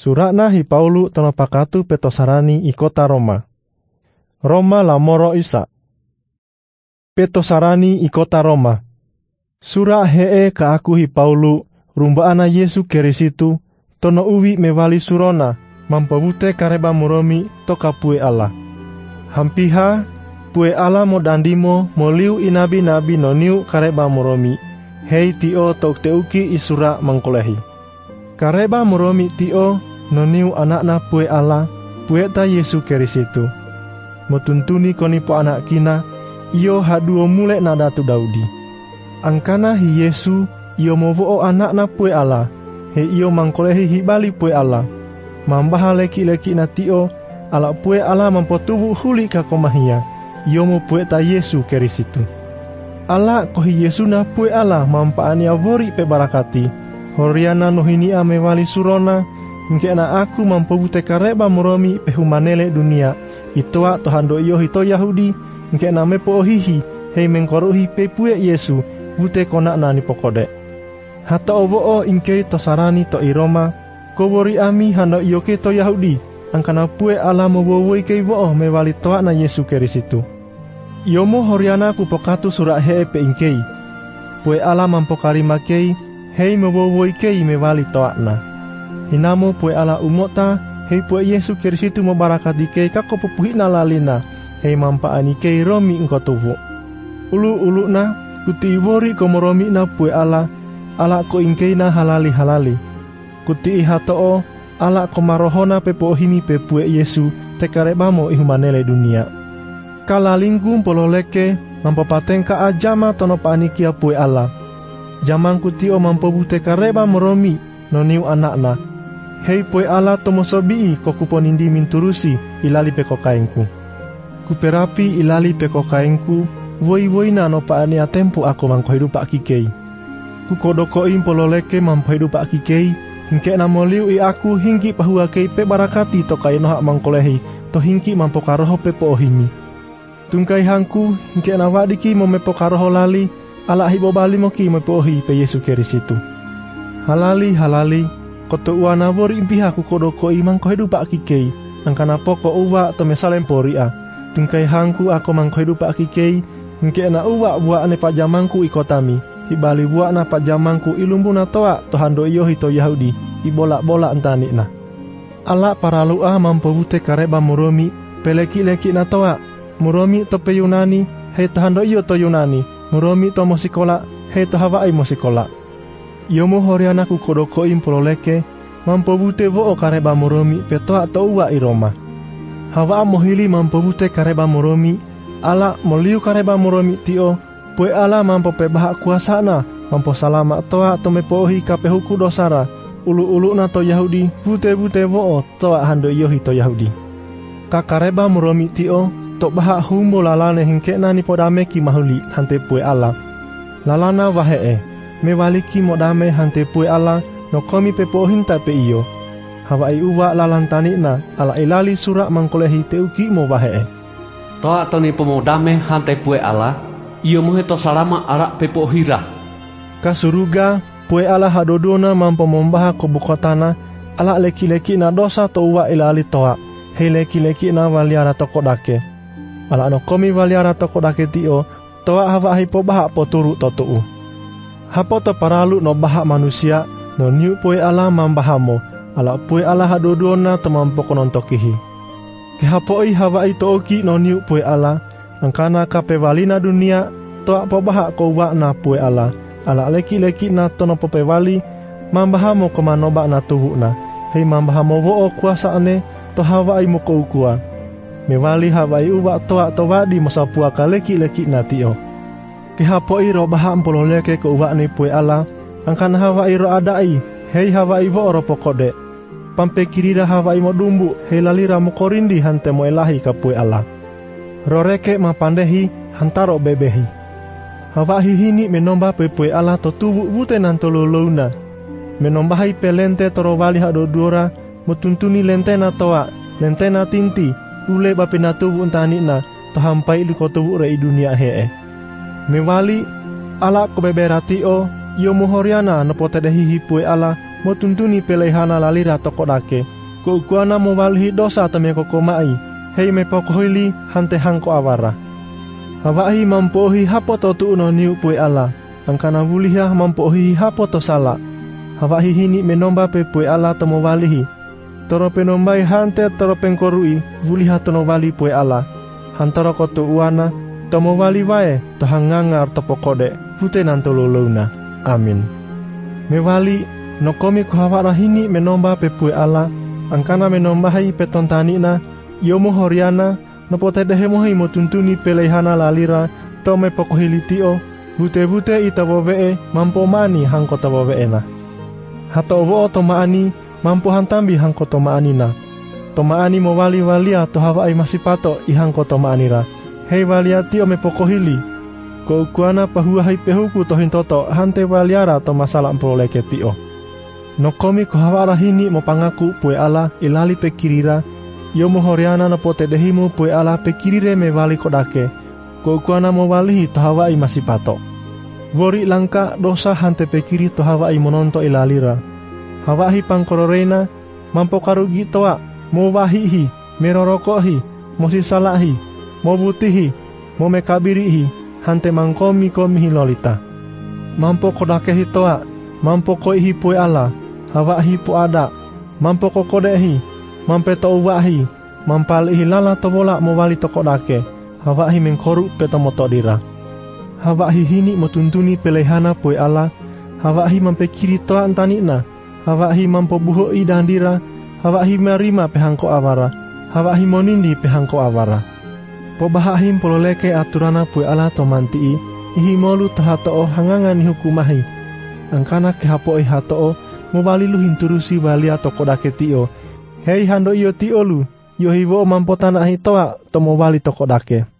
Surakna hi Paulu tono pakatu petosarani i kota Roma. Roma la moro Isa. Petosarani i kota Roma. Surak hee ka aku hi Paulu, rumbaana Yesu Kirisitu, tono uwi mewali surona, mampabute kareba muromi toka pue Allah. Hampiha, pue Allah mo dandimo mo liu inabi-nabi noniu kareba muromi, hei tio tok teuki isura mangkolehi. Kareba muromi tio noniu anakna pue Allah, pue ta Yesu Kirisitu. Motuntuni konipo anak kina, iyo haduo mule nadatu Daudi. Angkana hi Yesu, iyo movo'o anakna pue Allah, he iyo mangkolehi hibali pue Allah. Mambaha leki-leki na tio, ala pue Allah mampotubu huli kakomahia, iyo mo pue ta Yesu Kirisitu. Allah kohi Yesu na pue Allah mampaani avori pe barakati, horiana nohinia mewali surona, hingkena aku mampobute kareba muromi pe humanele dunia, itoa tohando iyo hito Yahudi, hingkena mepo ohihi, hei mengkoruhi pe pue Yesu, bute konakna ni pokode. Hata ovo ingkei tosarani to i Roma, kobori ami hando iyo ke to Yahudi, angkana pue Allah mowowoi kei vo'o mewali toa na Yesu Kirisitu. Yomo horiana kupokatu surak hee pe ingkei, pue Allah mampokarima kei, hei mowowoi kei mewali toa na. Hinamo pue Allah umota, hei pue Yesu Kirisitu mabarakati kei kako popuhina lalina, hei mampaani kei romi ngkotuvu. Ulu na, kuti iwori komoromi na pue Allah, ala ko ingkei na halali. Kuti ihatoo, ala ko marohona pe pohimi pe pue Yesu, tekarebamo ihumanele dunia. Kala lingkum pololeke, mampapatengka ajama tono panikia pue Allah. Jamang kuti o mampobute kareba moromi, noniu anakna. Hei pue Allah tomosobii kokuponindi minturusi, ilali pe kokainku. Kuperapi ilali pe kokainku, woi-woina no paani atempo ako mangkohidupa kikei. Kukodokoin pololeke mamphidupa kikei, hingke namoliu i aku hingki pahua kei pe barakati to kai nohak mangkolehi, to hingki mampokaroho pe poohimi. Tungkai hangku hingke nawadiki mo mepokaroho lali, ala hibobali moki mepoohi pe Yesu Kirisitu. Halali, koto ua nabori impiha kukodokoi mangkohidupa kikei, angkana poko uwa to mesalem poria. Tungkai hangku ako mangkohidupa kikei, hingke na uwa buat ne pajamangku ikotami. Hibali buat na pajamangku ilumbu na toa tohando iyo hito Yahudi, ibolak-bolak entani na. Ala paralua mampobute kareba muromi, peleki-leki na toa, muromi to pe Yunani, hei tohando iyo to Yunani, muromi to mosikola, hei to Hawai mosikola. Yomo horiana kukodokoin pololeke, mampobute vo'o kareba muromi pe toa to uwa i Roma. Hawa mohili mampobute kareba muromi, ala moliu kareba muromi tio, pue Allah mampo pebahak kuasana, mampo salama toa to mepohi kapehuku dosara, ulu-ulu na to Yahudi, bute-bute vo'o toa hando iyo hito Yahudi. Kakareba muromi tio, to bahak humbo lalane hingkena ni podame ki mahuli hante pue Allah. Lalana wahee, mewaliki modame hante pue Allah, no komi pepohinta pe iyo. Hawai uwa lalantanikna, ala ilali surak mangkolehi teuki mo wahee. Toa to ni pomodame hante pue Allah, iyo moheto salama arak pepo hira. Kasuruga, pue Allah hadodona mampo membaha kobukotana, ala leki-leki na dosa to uwa ilali toa, hei leki-leki na waliara tokodake. Ala no komi waliara tokodake tio, toa hawa hipo bahak poturu totuu. Hapo to paralu no bahak manusia, no niu pue Allah mambahamo, ala pue Allah hadodona to mampo konontokihi. Kehapoi hawa ito oki no niu pue Allah, angkana kapewalina dunia, toa pobahak ko uwa na pue Allah, ala leki-leki na tono popewali, mambahamo komanoba na tuhu na, hei mambahamo vo'o kuasaane, to hawai mo ko ukua. Mewali hawai uwa toa towadi mosapua ka leki-leki na tio. Kihapoi ro bahak mpololeke ko uwa ni pue Allah, angkana hawai ro adai, hei hawai vo'o ro pokode. Pampe kirida hawai mo dumbu, hei lalira mo korindi hante mo elahi ka pue Allah. Roreke mapandehi hantaro bebehi. Hawahi hini menomba pepue Allah to tubu bute nantololouna. Menombahi pelente torowali hadodora, mutuntuni lentena toa, lentena tinti, ule bapena tubu untanina, to hampai liko tubu rei dunia hee. Mewali, ala kobeberatio, iyo muhoriana nopotedehi hipue Allah, mutuntuni pelehana lalira tokodake, Ko ukuana mo walihi dosa tame kokomai, hei me pokohili hante hangko awara. Hawahi mampohi hapo to tuuno niu pue ala, angkana wuliha mampohi hapo to sala. Hawahi hini menomba pe pue ala tomo walihi. Toro penombai hante toro pengkorui wuliha tono wali pue ala. Hantoro koto uana tomo wali wae to hangangar to pokode pute nantololona. Amin. Mewali nokomi kuhawara hini menomba pe pue ala, angkana menombahi petontanina, yomo horiana, nopote dehemohi motuntuni pelehana lalira, tome pokohilitio, bute-bute itawowee mampo mani hangko tawoweena. Hato wo tomaani mampo hantambi hangko tomaanina. Tomaani mo wali-walia to hawai masipato ihangko tomaanira. Hei walia tio me pokohili. Ko ukuana pahua hai pehuku to hintoto hante waliara to masalah mpoleke tio. Nokomi ko hawara hini mo pangaku pue ala ilali pekirira. Yomo horiana no pote dehimu pue ala pekirire me wali kodake. Ko ukuana mo walihi to hawai masipato. Wori langka dosa hante pekiri to hawai mononto ilalira. Hawahi pangkororena mampo karugi toa mo wahihi, merorokohi, mo sisalahi, mo butihi, mo mekabirihi, hante mangkomi komihi lolita. Mampo kodakehi toa, mampo koihi pue ala, hawahi pu ada, mampo kokodehi, mampe to uwahi, mampalihi lala tobola mo wali to kodake, hawahi mengkoru petomoto dira. Hawahi hini motuntuni pelehana pue ala, hawahi mampe kiri toa antanina, hawahi mampo buhoi dandira, hawahi marima pehangko awara, hawahi monindi pehangko awara. Pobahahim pololeke aturana pue ala tomantii, ihi molu tahatoo hangangan hukumahi. Angkana kehapoi hatoo, mobalilu hinturusi walia tokodake tio. Hei hando iyo tiolu, yohiwo mampo tanah hitoa tomo wali tokodake.